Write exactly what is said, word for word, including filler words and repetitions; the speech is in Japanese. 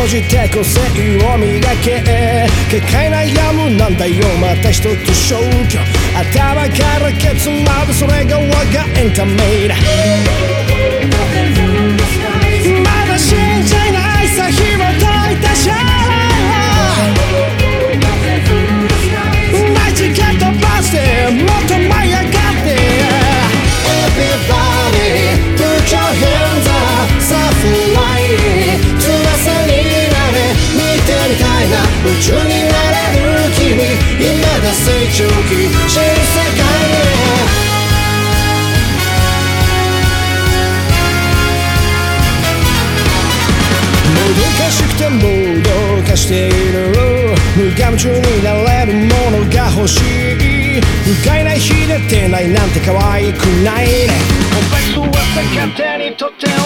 閉じて個性を磨け軽快なやむなんだよまた一つ消去頭からケツまでそれが我がエンタメだまだ信じないさ紐解いたシャナイチケットバスでもっと舞い上がって Everybody put your hands up さあfly 翼になれ見てみたいな宇宙になれる君今が成長期新世界へもどかしくてもどかしている無我夢中になれるものが欲しい不快な日でてないなんて可愛くないねコンプレックスは勝手にとって